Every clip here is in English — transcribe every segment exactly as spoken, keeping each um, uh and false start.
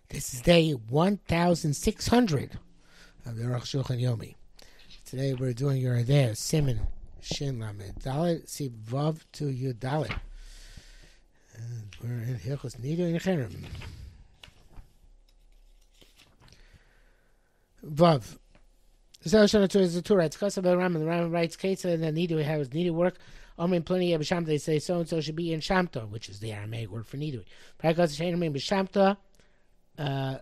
This is day one thousand six hundred of the Aruch Shulchan Yomi. Today we're doing your Adeh, Siman, Shin Lamed, Dalet, Si Vav to Yud Dalet. And we're in Hilchos Nidu and Cherem. Vav. So Shana Torah is the Torah. It's Kosav Ram, and the Ram writes, Ketsa, and the Nidu has Nidu work. Omen plenty of Shamta, they say so and so should be in Shamta, which is the Aramaic word for Nidu. Prakos Shein B'Shamta. Uh,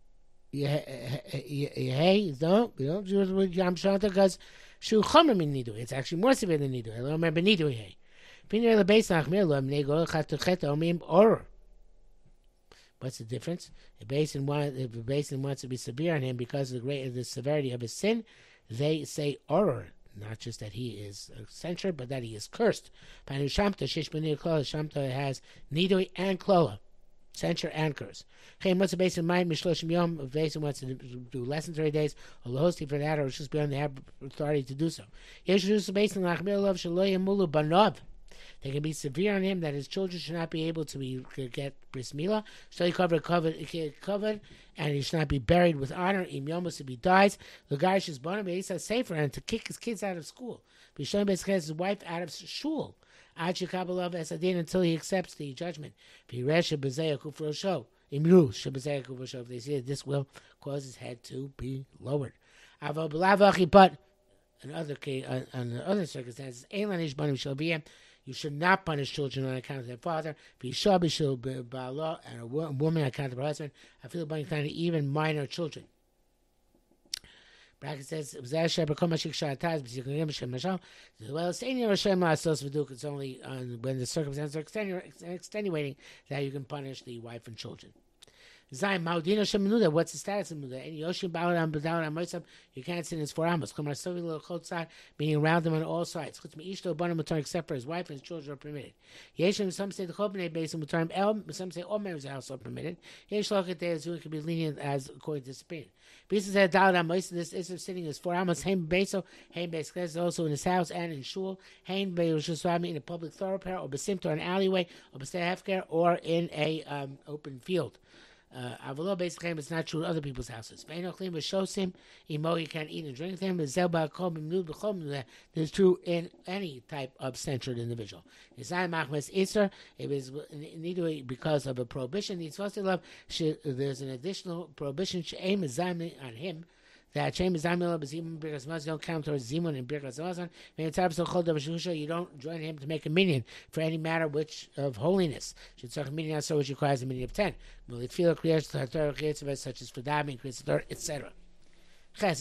hey, no, we don't do it with Yam Shanta because Shu Chomer min Nidu. It's actually more severe than Nidu. I don't remember Nidu. Hey, Pinner the base Nachmir Lo Nego Chatuchet Omim Or. What's the difference? A basin want if a basin wants to be severe on him because of the great the severity of his sin, they say Or. Not just that he is censured, but that he is cursed. Panu Shamta Shish B'Nidu Klola. Shamta has Nidu and Klola. Censure and curse. Chaim wants a base in mind, Mishloshim Yom, if Basin wants to do less than thirty days, or Lahosti for that, or just beyond the authority to do so. Yeshus Basin Lachmir Lov Shaloyim Mulu Banov. They can be severe on him that his children should not be able to be to get bris milah. So he covered, covered, covered, and he should not be buried with honor. Im Yomos if he dies, the guy should be safer and to kick his kids out of school. Bishon Beiskes his wife out of shul. Until he accepts the judgment. If they see that this will cause his head to be lowered. But in other case, in other circumstances, you should not punish children on account of their father. And a woman on account of her husband. I feel even minor children. Bracket says, it's only on, when the circumstances are extenuating that you can punish the wife and children. What's the status of Muda? You can't sit in his four amos. Meaning around them on all sides. Except for his wife and his children are permitted. Some say the Chobnei Basin Mutarim, some say all members of the house are permitted. Yesh Lokateas who can be lenient as according to this opinion. Bisa said Dalit this is sitting in his four amos. Haim Beso, Haim Beso also in his house and in shul. Haim Beso in a public thoroughfare or Besimta or an alleyway or B'stei Hefker or in a um, open field. Avalo basically it's not true in other people's houses. Imo you can't eat and drink them. This is true in any type of censored individual. If it is because of a prohibition, he's supposed to love. There's an additional prohibition on him. That Shem is Zamila Bazim Birkas Maz don't count towards Zimun and Birkas Mazan. You don't join him to make a minion for any matter which of holiness. Should such a minion so which requires a minion of ten. Will it feel creates such as for dabbing, et cetera. That's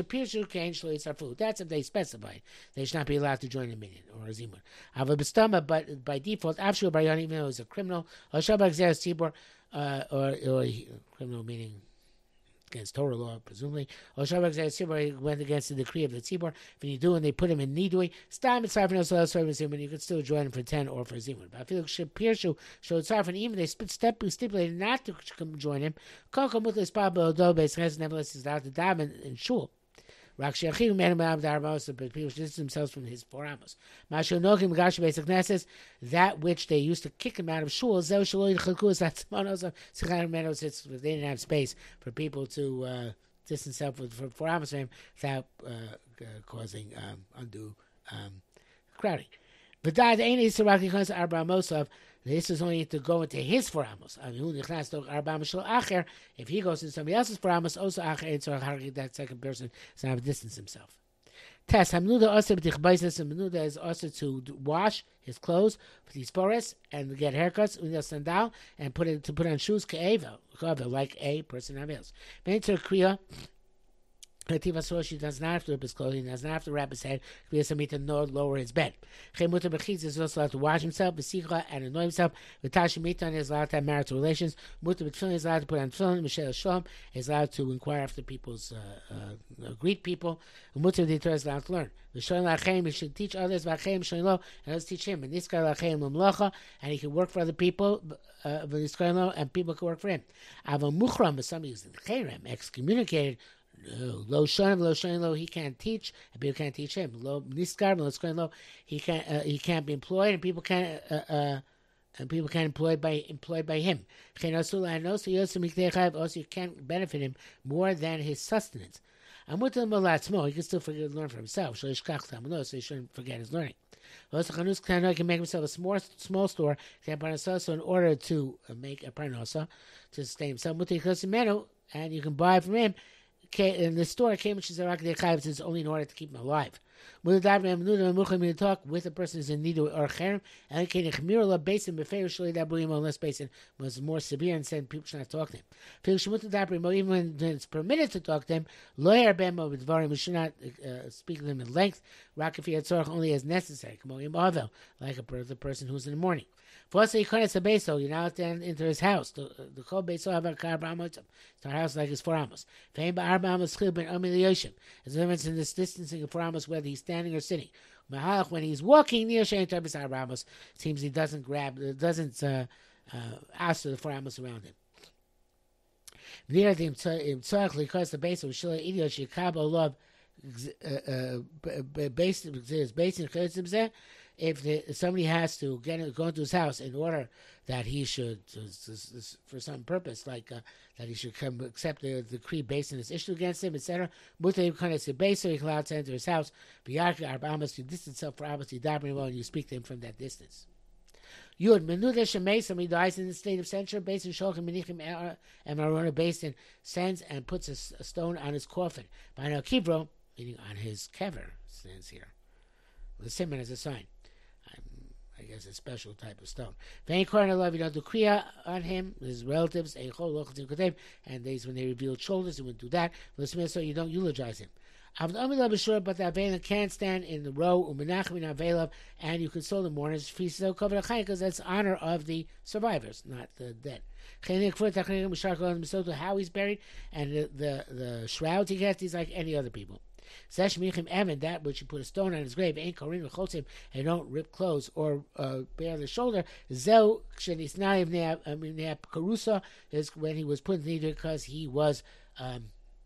if they specify. They should not be allowed to join a minion or a zimun. But by default, after even though he's a criminal, or Shabbat uh, or or criminal meaning against Torah law, presumably. Or Shabbat went against the decree of the Tzibor. If you do and they put him in Nidui, Stam it's Sarfin also service him, and you could still join him for ten or for Zimun. But I feel like Pirshu showed Sarfin, even they step stipulated not to join him. Nevertheless, is allowed to daven in shul. But people should distance themselves from his four amos. That which they used to kick him out of shul, they didn't have space for people to uh, distance themselves from four amos from him without uh, uh, causing um, undue um, crowding. This is only to go into his four amos. If he goes into somebody else's four amos, also that second person does not have to distance himself. Test Hamnuda also Hamnuda is also to wash his clothes with these forest and get haircuts with a sandal and put it to put on shoes kaeva like a person else. Mentor kriya. She does not have to rip his clothing, does not have to wrap his head, because somebody to lower his bed. Chemuta Bechitz is also allowed to wash himself, Besicha, and annoy himself. V'tashi Mitan is allowed to have marital relations. Muta B'tfilin is allowed to put on tefillin. Michelle Shalom is allowed to inquire after people's, uh, uh, greet people. Muta B'Torah is allowed to learn. V'shoyin Lachem, he should teach others, V'achem Shoyin Lo, and let's teach him. And this guy Lachem L'mlocha, and he can work for other people, uh, and people can work for him. Ava Muchram, but somebody who's in Cherem, excommunicated, No, lo shon, lo shon, lo. He can't teach, and people can't teach him. Lo niskar, lo skar, lo. He can't. Uh, he can't be employed, and people can't uh, uh, and people can employ by employed by him. Also, you can't benefit him more than his sustenance. I'm with him a lot more. He can still forget, learn for himself. So he shouldn't forget his learning. Also, Chanus can make himself a small, small store. So in order to make a parnasa to sustain himself, and you can buy from him. In the store, is only in order to keep him alive. Talk with a person who's in need or cherem, and unless basin was more severe and said people should not talk to him. Even when it's permitted to talk to him, we should not uh, speak to them in length. Only as necessary, like a the person who's in the morning. You're now down into his house. The the whole beso have a car It's our house like his four amos. As difference in this distancing of four amos, whether he's standing or sitting. When he's walking near Shein Tabis Aramos, it seems he doesn't grab, doesn't uh, uh, ask the four amos around him. Near the because the base of Shila Idiot Shikabo love based is based in if, the, if somebody has to get go into his house in order that he should, for some purpose, like uh, that he should come accept the decree based on this issue against him, et cetera. Mutai kind of base, so he can allow to enter his house. Biyarka Arbamas, you distance yourself for Abbas, you and you speak to him from that distance. Yud Menuda Shemay, somebody dies in the state of censure, based in Shulchan Menichim and Marona, based in sends and puts a, a stone on his coffin. By now Kivro, meaning on his kever, stands here. The simon as a sign. I guess a special type of stone. Vein Korna love, you don't do kriya on him, his relatives, and these when they revealed shoulders, you wouldn't do that. So you don't eulogize him. But the Avela can't stand in the row, and you console the mourners, because that's honor of the survivors, not the dead. How he's buried, and the, the, the shroud he gets, he's like any other people. That which you put a stone on his grave, ain't korin v'chotzim, and don't rip clothes or uh, bare the shoulder. Zeu k'shenisnaim karusa is when he was put in the because he was um,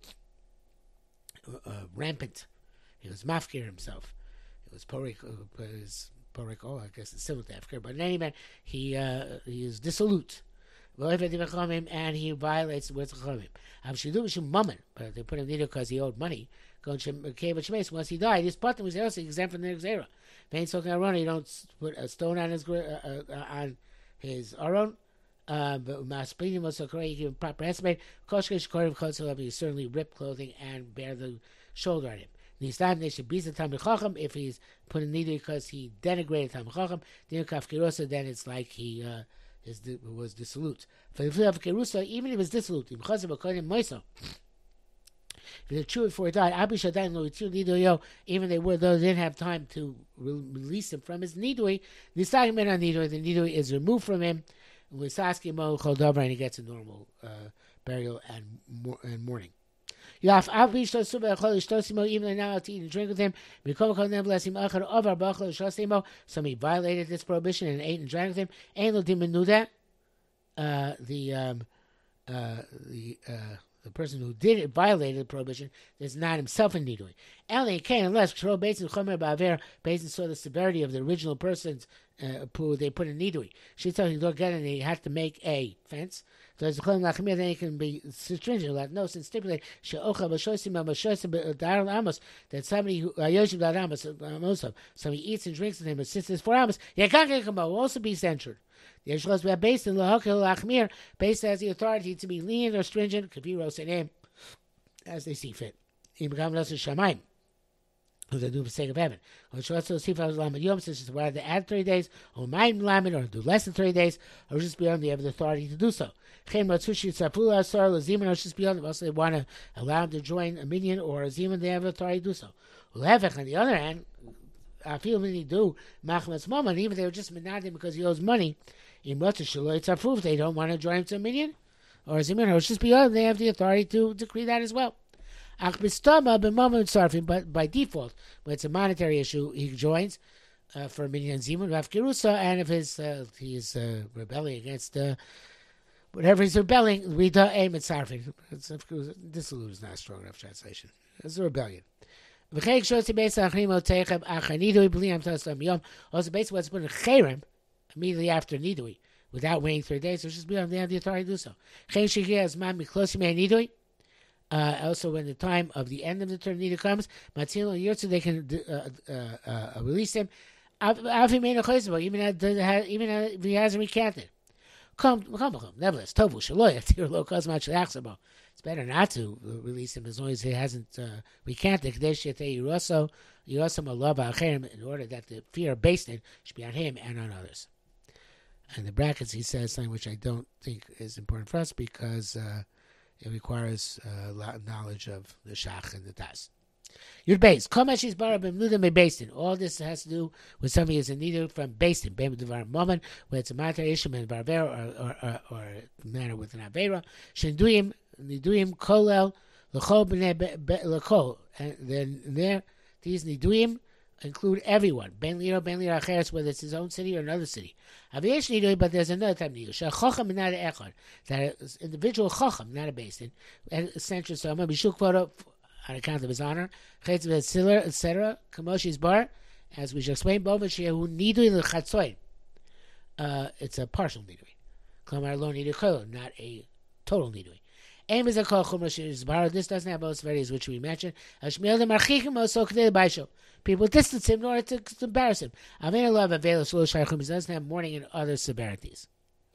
uh, rampant. He was mafkir himself. It was porik. Uh, his porik. Oh, I guess it's similar to afkir. But in any event, he uh, he is dissolute. And he violates the words of Chachamim. But they put him in because he owed money. Once he died, his partner was also exempt from the Xera. You don't put a stone on his uh, uh, on his aron. But Masplinim was so correct, you give him proper estimate. You certainly rip clothing and bear the shoulder on him. This time they should be the Talmid Chacham if he's put in neither because he denigrated Talmid Chacham. Then it's like he uh, is was dissolute. Even if he was dissolute, if it's true before he died, even they were those didn't have time to re- release him from his nidui. The nidui is removed from him, and he gets a normal uh, burial and, mo- and mourning. Even though now to eat and drink with him, somebody violated this prohibition and ate and drank with him. And didn't know that. Uh, the um, uh, the uh, the person who did it violated the prohibition is not himself in nidui. Only can unless Basin Chomer Baver Basin saw the severity of the original person's uh, who they put in nidui. She told him don't get it. They had to make a fence. So as then it can be stringent. Like no, since stipulate that somebody who somebody eats and drinks with him and sits for amos, will also be censured. The Yeshua we have based in Lahakil Lachmir, based as the authority to be lenient or stringent, could be name as they see fit. In Become Shamayim, who they do for the sake of heaven. On Shvatzo Sifa Lamed Yom, such as whether to add thirty days, or Mayim Lamed, or do less than thirty days, or just beyond they have the authority to do so. Chen Matsushi Tzapula Asar Laziman, or just beyond, also they want to allow them to join a minion or a Ziman, they have the authority to do so. Ulevech, on the other hand, I feel when they do Machmas Moment, even if they were just menadim because he owes money, in Rosh they don't want to join him to a minion or a Ziman, or just beyond, they have the authority to decree that as well. But by default, when it's a monetary issue, he joins uh, for a minion Ziman, Rav Kirusa, and if his, uh, he is uh, rebelling against uh, whatever he's rebelling, we do aim at Sarfin. Dissolute is not a strong enough translation. It's a rebellion. Also, basically, what's put in Cherem, immediately after Nidui, without waiting three days, which is beyond they have the authority to do so. Chen Shigir as man miklosi me Nidui. Uh, also, when the time of the end of the term Nidui comes, Matzil Yurtzu, they can uh, uh, uh, release him. Even even if he hasn't recanted. Come, come, come. Nevertheless, Tovu Shaloy Atir Lo Kazmat Shalachsabo. It's better not to release him as long as he hasn't uh, recanted. Kadesh Yete Yiroso Yirosam Allah Acherim, in order that the fear of based should be on him and on others. And the brackets, he says something which I don't think is important for us because uh, it requires uh, a lot of knowledge of the Shach and the Tas. Yud Beis. Kol Mashis Bara B'Mnuda Me Based. All this has to do with something is in need from based in Bem Devar Moment, where it's a matter issue in Barbera or or or, or matter with an Avera. Shenduyim Niduyim Kolel L'Chol B'nei L'Chol. And then there, these Niduyim include everyone. Ben Liro, Ben Liro Acheres, whether it's his own city or another city. Aviyesh Nidui, but there's another type of Nidui. Shachacham not an Echad. That is individual Chacham, not a based in. Essential so I'm going to be Shuk Photo on account of his honor, et cetera. Kamoshi's bar, as we should explain, uh, it's a partial nidui. Klamar lo nidui, not a total nidui. Aim is a kol chumash bar. This doesn't have both severities which we mentioned. People distance him in order to, to embarrass him. He doesn't have mourning and other severities.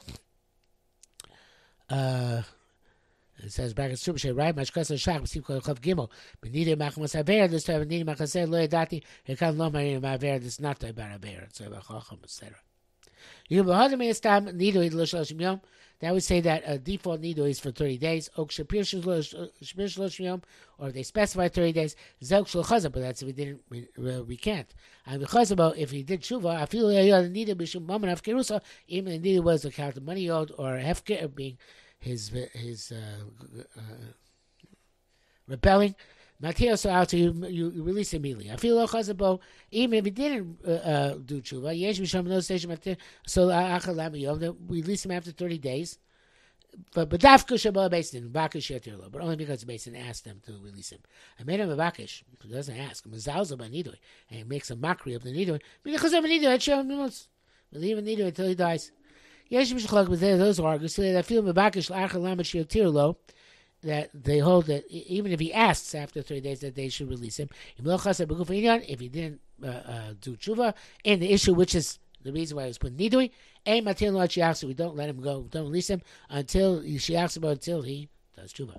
Uh. It says back in Supershay, right? Mashkas Shach, Sim Kol Chav Gimel. But neither Machmas Aver, this time neither Machaseh Lo Yadati, he can't lo Marim Aver, this not the Bar Aver, so about Chacham, et cetera. You have a stam Nido Shloshim Yom. That would say that a default Nido is for thirty days. Ok Shapir Shloshim Yom, or if they specify thirty days, Zelk Shul Chazah, but that's if we didn't, we, we can't. And Chazah, if he did Tshuva, I feel the Nido Bishum Maman of Kerusa, even the Nido was the count of money owed or Hefker being his his uh, uh, rebelling. Matthias out to you, you, you release immediately. I feel chazabo, even if he didn't uh, uh, do tshuva, yesh misham no station so achalam yom, we release him after thirty days. But but dafka shabal basin vakish yetirlo, but only because the basin asked them to release him. I made him a vakish, he doesn't ask him. Mezalza by nidui, and he makes a mockery of the nidui. Because of nidui, I show him notes. We leave him nidui until he dies. Yesh mishchalak, but those arguments that feel mevakish la'achal lamet yetirlo, that they hold that even if he asks after three days that they should release him, if he didn't uh, uh, do tshuva, and the issue which is the reason why he was put in nidui, we don't let him go, don't release him until shiachsu until he does tshuva.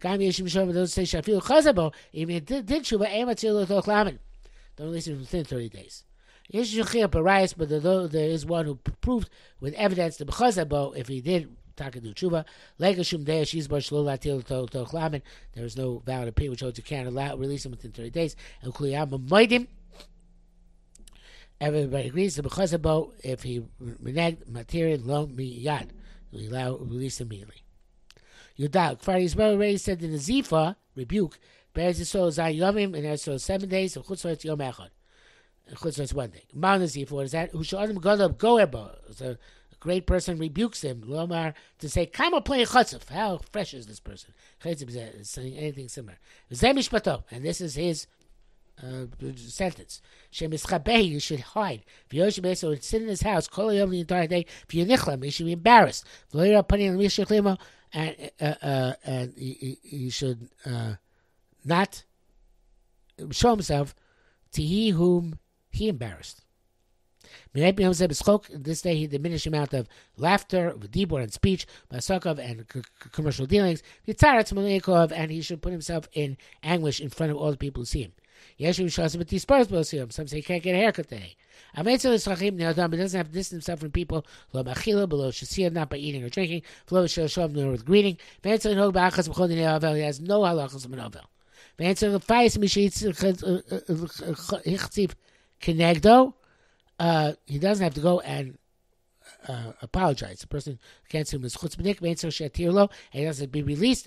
Even if he did, did tshuva, don't release him within thirty days. But there is one who proved with evidence the b'chazabo if he did Taka do tshuva. Legashum dea shizbar shlo latil to to chlamen. There is no valid opinion which holds you can't allow release him within thirty days. And kuliyam moedim. Everybody agrees the b'chazabo if he reneged material lo miyad, we allow release immediately. Yudak Kfar Yisrael already said in the Zifa rebuke. Be'ez Yisrael zay yomim and Yisrael seven days and chutzot yom echad. Chutzot one day. Mount Zifa, what is that? Who shall adam go up go ebo? So great person rebukes him, Lomar, to say, Kama playing chutzuf. How fresh is this person? Chutzuf is saying anything similar. And this is his uh, sentence. Shemischabeh, you should hide. If Yoshim Beso would sit in his house, Kol Yom the entire day, if you nichlam, you should be embarrassed. And, uh, uh, and he, he should uh, not show himself to he whom he embarrassed. This day he diminished the amount of laughter, dibur, and speech, basakov, and c- c- commercial dealings, and he should put himself in anguish in front of all the people who see him. Some say he can't get a haircut today. But he doesn't have to distance himself from people, not by eating or drinking, nor with greeting. He has no halachas of an ovel. Uh, he doesn't have to go and uh, apologize. The person can't sue him as chutzpahnik, and he doesn't be released.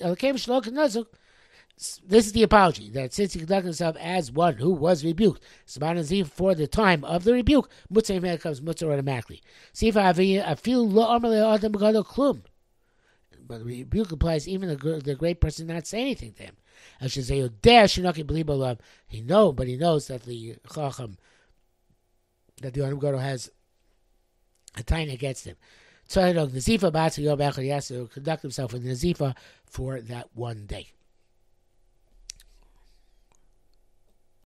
This is the apology, that since he conducted himself as one who was rebuked, for the time of the rebuke, mutzah comes mutzah automatically. But the rebuke applies even the, the great person not say anything to him. I should say, he knows, but he knows that the chacham, that the Adam Gadol has a taina against him. So Nazifa Batsa Yom Echad, he has to conduct himself with Nazifa for that one day.